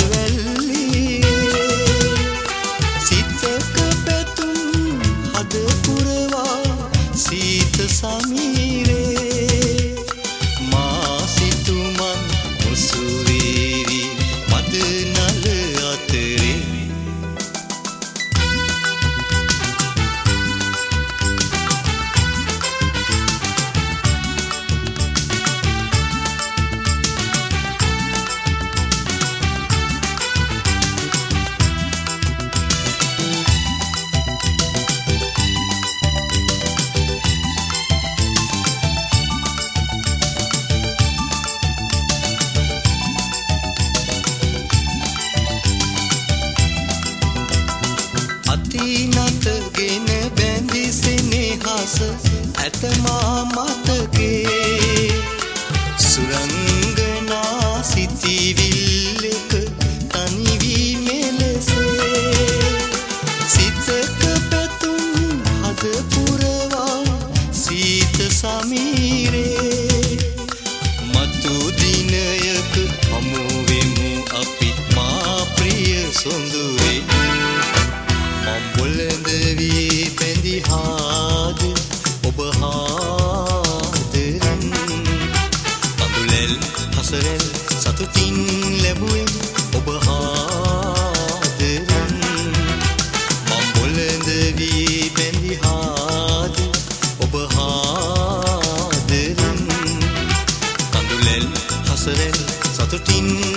ඇතමා මතකේ සුරංගනා සිතිවිල්ලක තනිවී මෙලෙසේ සිතක පැතුම් හද පුරවා සීත සමීරේ මතු දිනයක හමු වෙමු අපි මා ප්‍රිය සොඳුරේ මම් බොළඳ වී බැඳි හාද ඔබ හාදරෙන් කඳුලෙල් හසරෙල් සතුටින් ලැබුවෙන් ඔබ හාදරෙන් මම් බොළඳ වී බැඳි හාද ඔබ හාදරෙන් කඳුලෙල් හසරෙල් සතුටින්